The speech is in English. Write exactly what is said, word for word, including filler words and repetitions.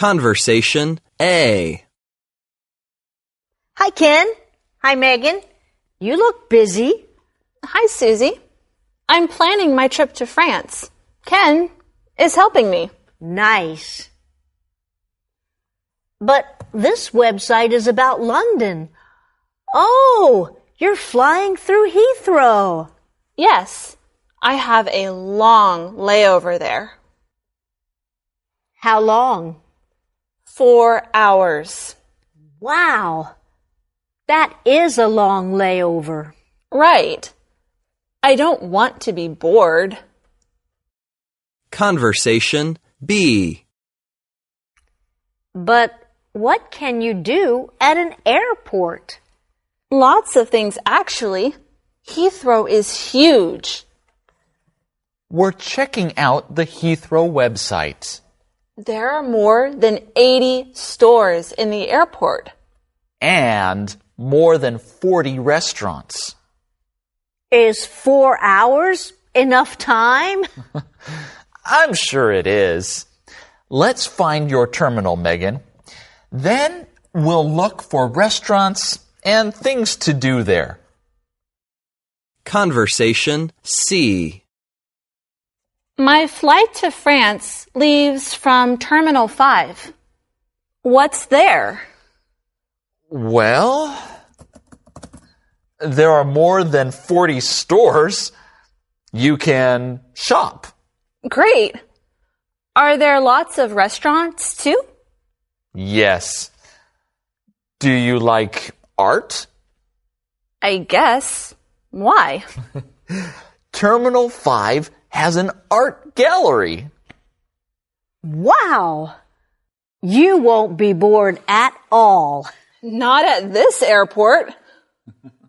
Conversation A. Hi, Ken. Hi, Megan. You look busy. Hi, Susie. I'm planning my trip to France. Ken is helping me. Nice. But this website is about London. Oh, you're flying through Heathrow. Yes, I have a long layover there. How long? Four hours. Wow. That is a long layover. Right. I don't want to be bored. Conversation B. But what can you do at an airport? Lots of things, actually. Heathrow is huge. We're checking out the Heathrow website. There are more than eighty stores in the airport. And more than forty restaurants. Is four hours enough time? I'm sure it is. Let's find your terminal, Megan. Then we'll look for restaurants and things to do there. Conversation C. My flight to France leaves from Terminal five. What's there? Well, there are more than forty stores. You can shop. Great. Are there lots of restaurants, too? Yes. Do you like art? I guess. Why? Terminal five has an art gallery. Wow. You won't be bored at all. Not at this airport.